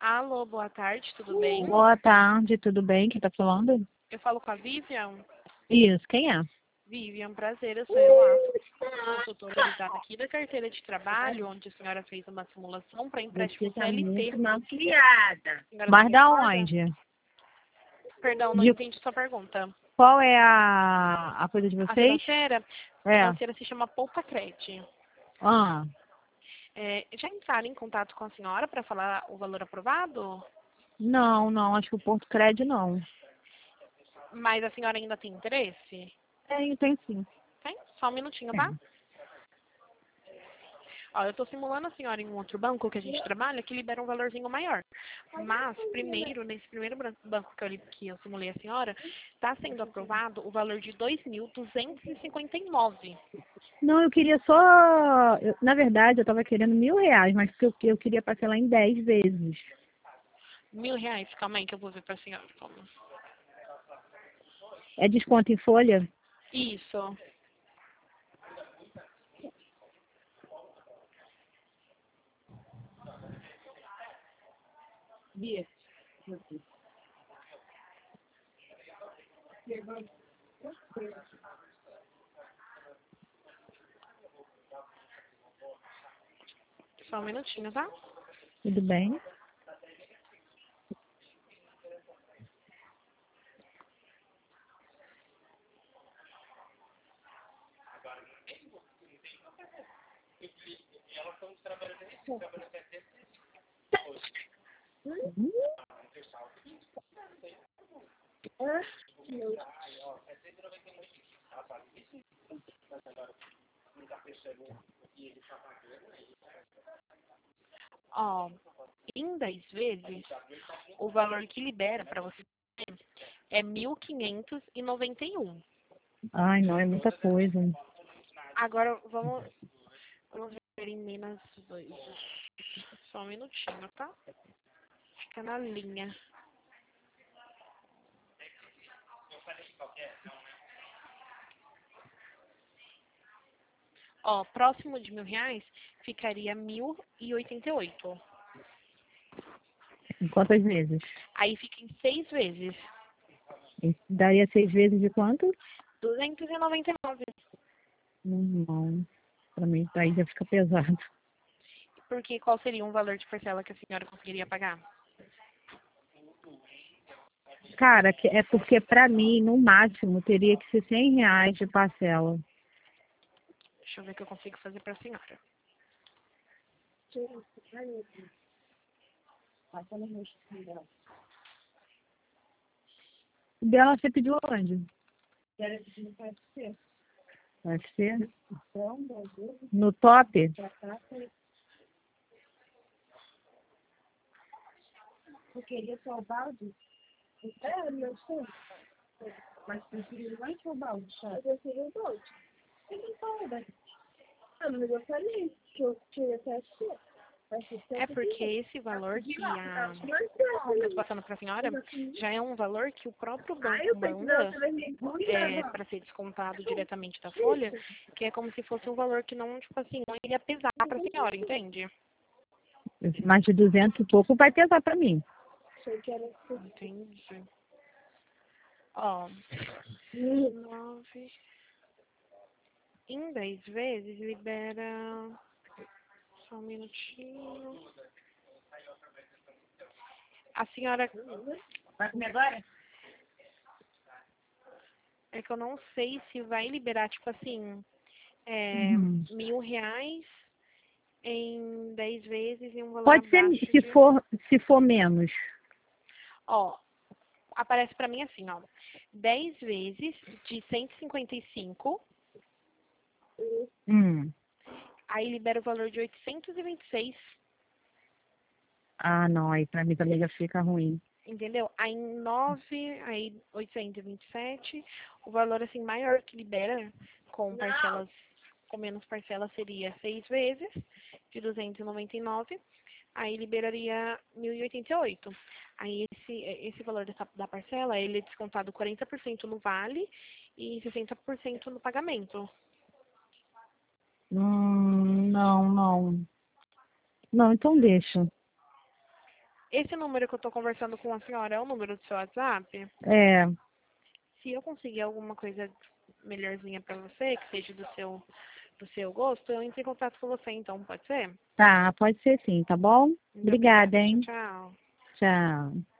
Alô, boa tarde, tudo bem? Boa tarde, tudo bem? Quem tá falando? Eu falo com a Vivian. Isso, quem é? Vivian, prazer, eu sou a consultora ligada aqui da carteira de trabalho, onde a senhora fez uma simulação para empréstimo Você tá CLT. muito mal criada. Senhora Mas se da recorda? onde? Perdão, não De entendi sua pergunta. qual é a coisa de A vocês? financeira? A É. financeira se chama Poupa Cred. Ah, Já entraram em contato com a senhora para falar o valor aprovado? não, acho que o Porto Cred não. Mas a senhora ainda tem interesse? Tem sim. Tem? Só um minutinho, tá? Tem. Ó, eu estou simulando a senhora em um outro banco que a gente trabalha que libera um valorzinho maior. Mas, primeiro, nesse primeiro banco que eu simulei a senhora, está sendo aprovado o valor de 2.259. Não, eu queria só. Na verdade, eu tava querendo R$ 1.000, mas eu queria parcelar em 10 vezes. R$ 1.000, calma aí que eu vou ver para a senhora. Calma. É desconto em folha? Isso. Bia. Só um minutinho, tá? Tudo bem? Ó, em 10 vezes, o valor que libera para você é 1.591. Ai, não, é muita coisa. Agora, vamos ver em menos vezes. Só um minutinho, tá? Fica na linha. Ó, próximo de R$ 1.000 ficaria 1.088. Em quantas vezes? Aí fica em 6 vezes. Daria 6 vezes de quanto? 299. Não, pra mim daí já fica pesado. Porque qual seria um valor de parcela que a senhora conseguiria pagar? Cara, é porque pra mim, no máximo, teria que ser R$ 100 de parcela. Deixa eu ver o que eu consigo fazer para a senhora. O dela você pediu onde? UFC? No top? Eu queria só o balde. É, meu sonho. Mas prefiro mais que o balde, sabe? Eu prefiro o balde. Ele fala. Ah, mas eu falei que eu queria até assistir. É porque esse valor que eu tô passando para a senhora já é um valor que o próprio banco manda para ser descontado diretamente da folha, que é como se fosse um valor que não, tipo assim, não iria pesar para a senhora, entende? Mais de 200 e pouco vai pesar pra mim. Entendi. Ó, 9 em 10 vezes libera. Só um minutinho. A senhora. Vai comer agora? É que eu não sei se vai liberar, tipo assim, R$ 1.000 em 10 vezes e um valor Pode ser abaixo se de. for menos. Ó, aparece pra mim assim, ó. 10 vezes de 155, aí libera o valor de 826, Ah, não, aí pra mim também já fica ruim. entendeu? Aí em 9, aí 827, o valor assim maior que libera com parcelas, com menos parcelas seria 6 vezes de 299, aí liberaria 1.088. Aí esse valor da parcela, ele é descontado 40% no vale e 60% no pagamento. Não. Não, então deixa. Esse número que eu tô conversando com a senhora é o número do seu WhatsApp? É, Se eu conseguir alguma coisa melhorzinha pra você, que seja do seu gosto, eu entro em contato com você, então, pode ser? tá, pode ser sim, tá bom? Muito Obrigada, obrigada. Tchau, hein? tchau. Tchau.